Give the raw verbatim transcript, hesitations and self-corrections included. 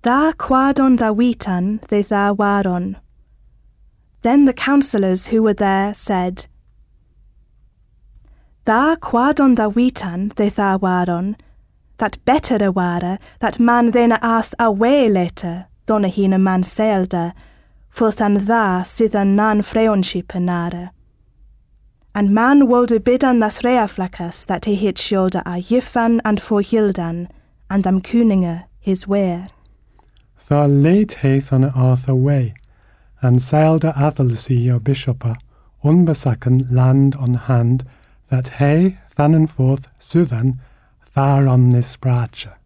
Tha quadon tha wetan they tha waron. Then the councillors who were there said, Tha quadon tha wetan they tha waron, that better a wara, that man thena ath away later, donna hina man sailda, for than tha sydd an nan freonship anara. And man wolde bidan das reaflakas that he hit shoulder a Yifan and for Hildan, and am Kuninga his wear. Tha laid haith on arth away, and sailed a Athelsi o bishopa, unbesaken land on hand, that he, than and forth, suthan, thar on this bracha.